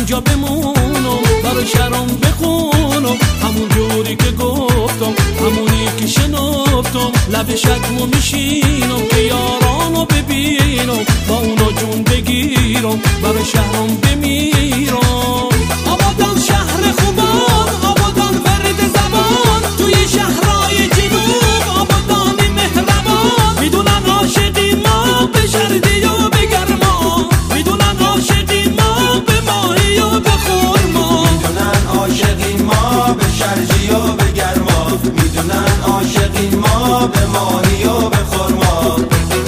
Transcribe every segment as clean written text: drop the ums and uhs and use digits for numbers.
اینجا بمونم برای شهرام بخونم، همون جوری که گفتم همونی که شنفتم، لب شکمو میشینم که یارانو ببینم، با اونا جون بگیرم برای شهرام بمیرم. آبادان شهر خوبان، آبادان ورد زبان، توی شهرهای جنوب آبادانی مهربان، میدونن عاشقی ما به شردی و به گرما، میدونن عاشقی ما به ماهی و به خرما، میدونن عاشقی ما به شرجی و به گرما، میدونن عاشقی ما به ماهی و به خرما.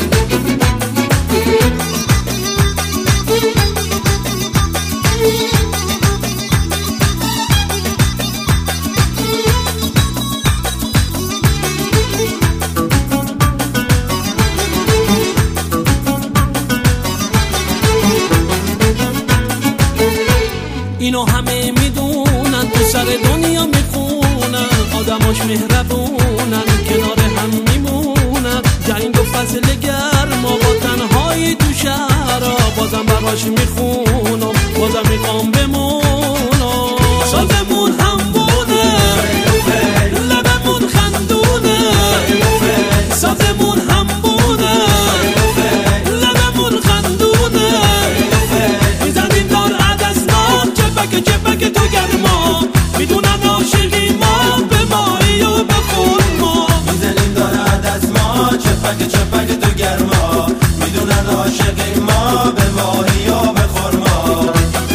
اینو همه میدونن، تو سر دنیا میخونن، آدماش مهربونن، کنار هم میمونن، جنگ و فصل گرما با تنهایی تو شهرها، بازم براش میخونم، بازم میخوام بمونم. سازمون همونه، لبمون خندونه، سازمون همونه، لبمون خندونه، میزنیم دار عدسناک چپک تو گرما، میدونن عاشقی ما به ماهی و به خرما، میزنیم دار عدسما چپک تو گرما، میدونن عاشقی ما به ماهی و به خرما.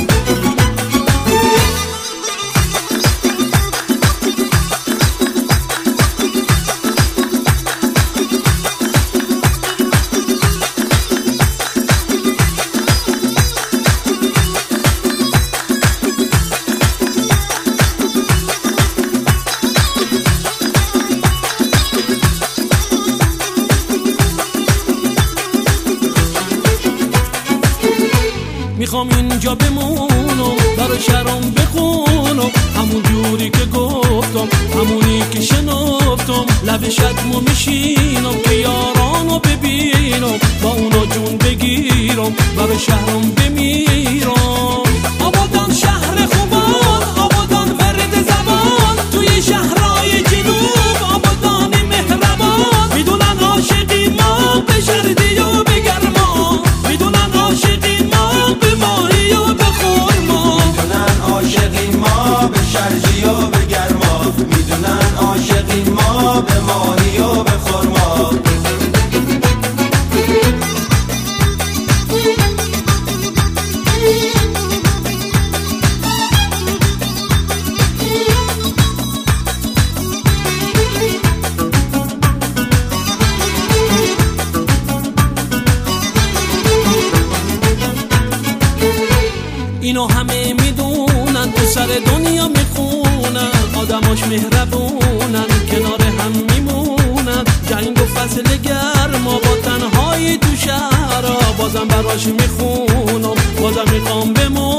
میخوام اینجا بمونم برای شهرام بخونم، همون جوری که گفتم همونی که شنفتم، لب شکمو میشینم که یارانو ببینم، با اونا جون بگیرم برای شهرام بمیرم. آبادان شهر خوبان، آبادان ورد زبان، توی شهرهای جنوب آبادانی مهربان، میدونن عاشقی ما به شردی و به گرما، میدونن عاشقی ما به ماهی و به خرما، میدونن عاشقی ما به شرجی و به گرما، میدونن عاشقی ما به ماهی و به خرما. اینو همه میدونن، تو سر دنیا میخونن، آدماش مهربونن، کنار هم میمونن، جنگ و فصل گرما با تنهایی تو شهرها، بازم براش میخونم، بازم میخوام بمونم.